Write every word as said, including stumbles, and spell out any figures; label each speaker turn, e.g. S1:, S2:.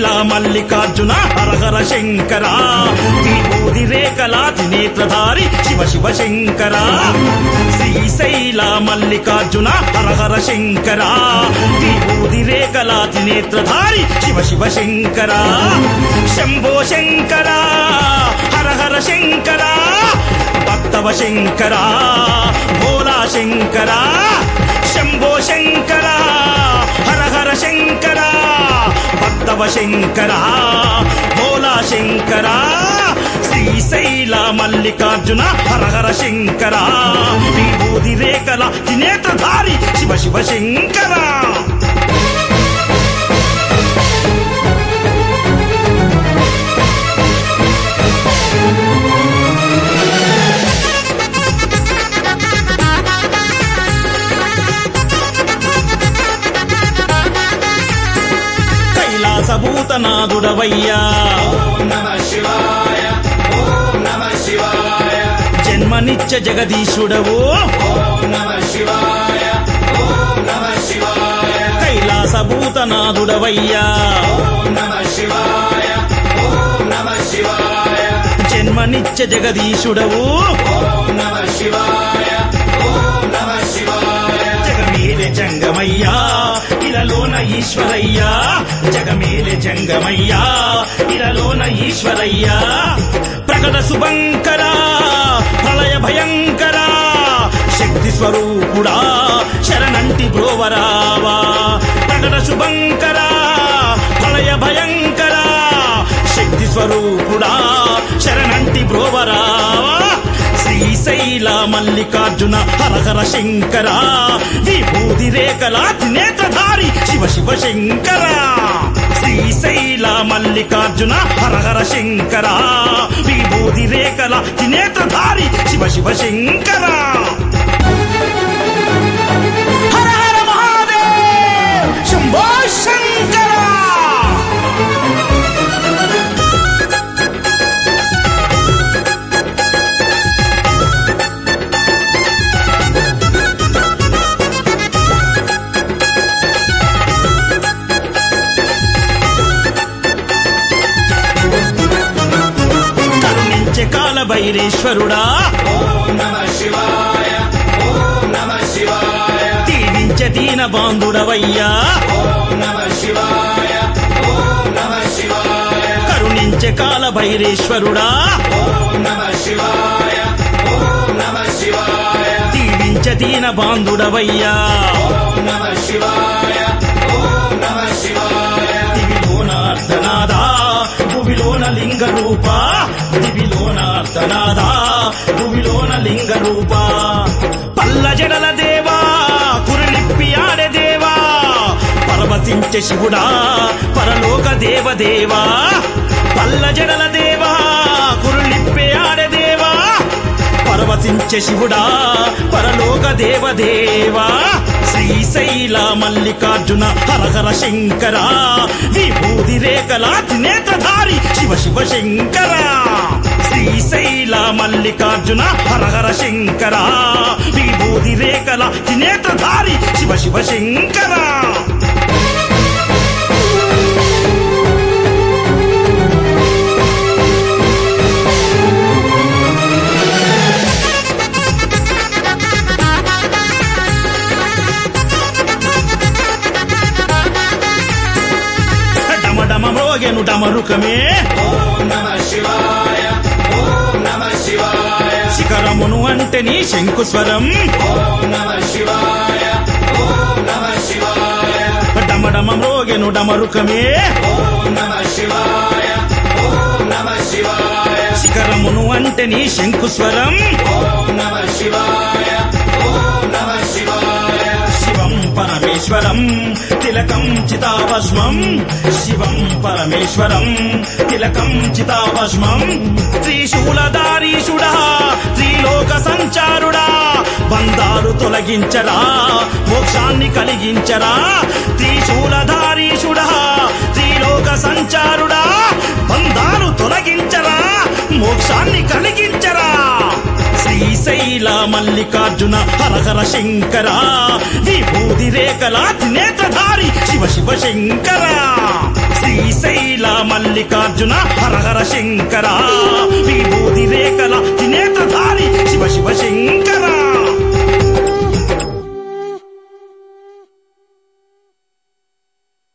S1: శ్రీశైల మల్లికార్జున హరహర శంకర విభూది రేఖలాతి నేత్రధారి శివ శివ శంకర శ్రీశైల మల్లికార్జున హరహర శంకర విభూది రేఖలాతి నేత్రధారి శివ శివ శంకర శంభో శంకర హరహర శంకర భక్తవ శంకర భోలా శంకర శంభో శంకర హరహర శంకర భక్తవ శంకర భోలా శంకర శ్రీశైల మల్లికార్జున హరహర శంకర విభూది రేఖల త్రినేత్రధారి శివ శివ శంకర కైలాసభూతనాథుడవయ్యా జన్మనిత్య జగదీశుడవు కైలాసభూతనాథుడవయ్యా జన్మనిత్య జగదీశుడవు జగమేలె జంగమయ్యా ఇలలోన ఈశ్వరయ్యా జగమేలె జంగమయ్యా ఇలలోన ఈశ్వరయ్యా ప్రకట శుభంకర ప్రళయ భయంకర శక్తి స్వరూపుడా శరణంటి బ్రోవరావా ప్రకట శుభంకర ప్రళయ భయంకర శక్తి స్వరూపుడా శరణంటి బ్రోవరావా శ్రీశైల మల్లికార్జున హరహర శంకర విభూది రేఖల త్రినేత్రధారి శివ శివ శంకర శ్రీశైల మల్లికార్జున హరహర శంకర విభూది రేఖల త్రినేత్రధారి శివ శివ శంకర హర హర మహాదేవ్ శంభో శంకర భైరేశ్వరుడా దీవించ దీన బాంధుడవయ్యా కరుణించ కాల భైరేశ్వరుడా దీవించ దీన బాంధుడవయ్యా దివిలోనార్ధనాదా భువిలోన లింగ రూప దివిలోన అర్ధనాదా భువిలోన లింగ రూప పల్ల జడల దేవా కురులిప్పి ఆడే దేవా పరవశించే శివుడా పరలోక దేవదేవా పల్ల జడల దేవా కురులిప్పి ఆడే దేవా పరవశించే శివుడా పరలోక దేవదేవా శ్రీశైల మల్లికార్జున హరహర శంకర విభూది రేఖల త్రినేత్రధారి శివ శివ శంకర శ్రీశైల మల్లికార్జున హరహర శంకర విభూది రేఖల త్రినేత్రధారి శివ శివ శంకర డమడమరోగెను డమరుకమే శిఖరమును అంటే నీ శంకుస్వరం డమడమరోగెను డమరుకమే శిఖరమును అంటే నీ శంకుస్వరం శివం పరమేశ్వరం తిలకం చితాభస్మం శివం పరమేశ్వరం తిలకం చితాభస్మం త్రిశూలధారీషుడా త్రిలోక సంచారుడా బంధాలు తొలగించరా మోక్షాన్ని కలిగించరా త్రిశూలధారీషుడా త్రిలోక సంచారుడా బంధాలు తొలగించరా మోక్షాన్ని కలిగించరా శ్రీశైల మల్లికార్జున హరహర శంకర విభూది రేఖల త్రినేత్రధారి శివ శివ శంకర శ్రీశైల మల్లికార్జున హర హర శంకర విభూతి రేఖల త్రినేత్రధారి శివ శివ శంకర